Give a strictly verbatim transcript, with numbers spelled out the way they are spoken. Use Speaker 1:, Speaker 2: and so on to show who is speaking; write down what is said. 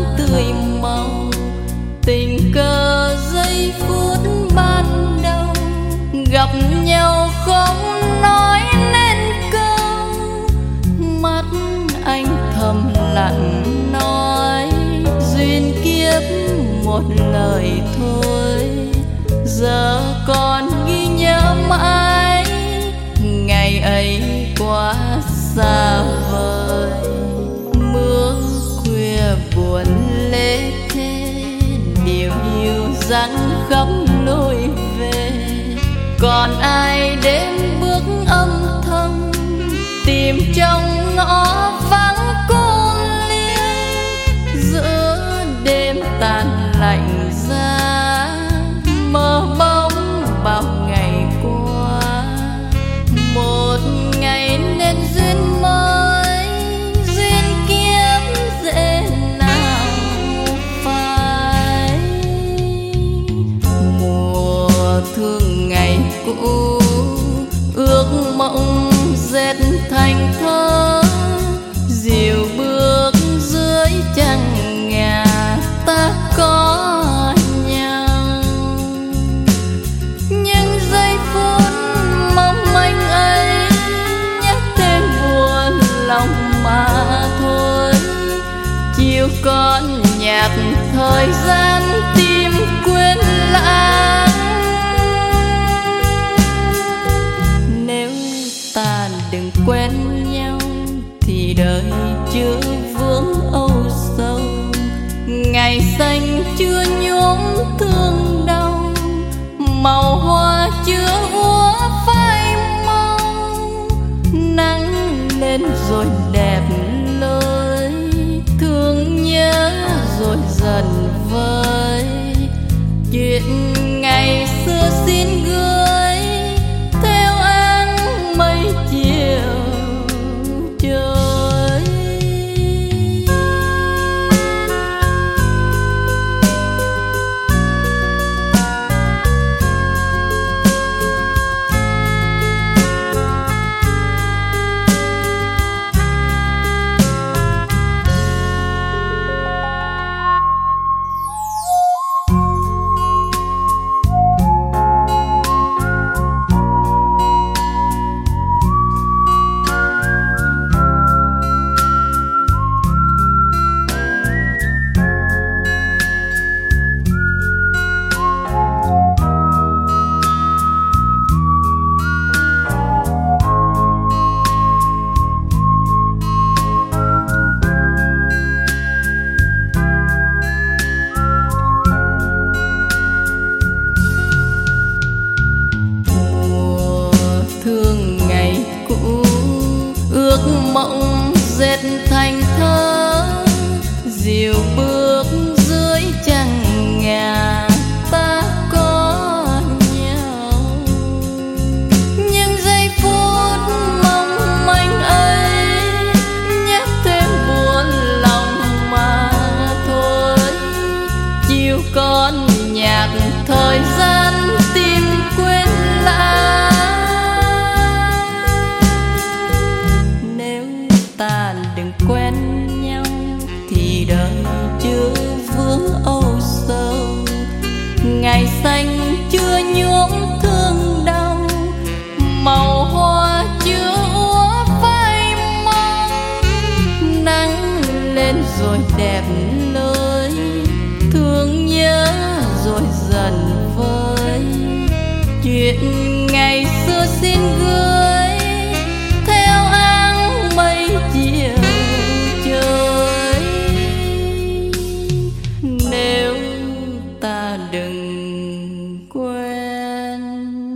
Speaker 1: tươi màu. Tình cờ giây phút ban đầu gặp nhau không nói nên câu, mắt anh thầm lặng nói duyên kiếp một lời thôi. Giờ còn ghi nhớ mãi ngày ấy quá xa vời. Mưa khuya buồn lê thế, điều hiu dáng khắp lối về. Còn ai đến bước âm thầm tìm trong ngõ vắng cô liên. Giữa đêm tàn lạnh giá mơ bóng bao ngày qua. Một ngày nên duyên mới, duyên kiếp dễ nào phai. Mùa thương ngày cũ ước mộng dệt thành thơ. Dìu bước dưới trăng nhà ta có nhau. Nhưng giây phút mong manh ấy nhắc thêm buồn lòng mà thôi. Chiều con nhạt thời gian tìm quên lãng. Nếu ta đừng quen nhau thì đời chưa vướng âu sầu. Ngày xanh chưa nhuốm thương đau, màu hoa chưa úa phai màu. Nắng lên rồi đẹp lối, thương nhớ rồi dần vơi. Chuyện ngày xưa xin gửi theo áng mây chiều trôi. Mộng dệt thành thơ, dìu bước dưới trăng nhà ta có nhau. Nhưng giây phút mong manh ấy nhắc thêm buồn lòng mà thôi. Chiều con nhạt thời gian tìm quên lãng. Ta đừng quen nhau thì đời chưa vướng âu sầu. Ngày xanh chưa nhuốm thương đau, màu hoa chưa úa phai màu. Nắng lên rồi đẹp lối, thương nhớ rồi dần vơi. Chuyện ngày xưa xin gửi theo áng mây chiều trôi. Nếu ta đừng quên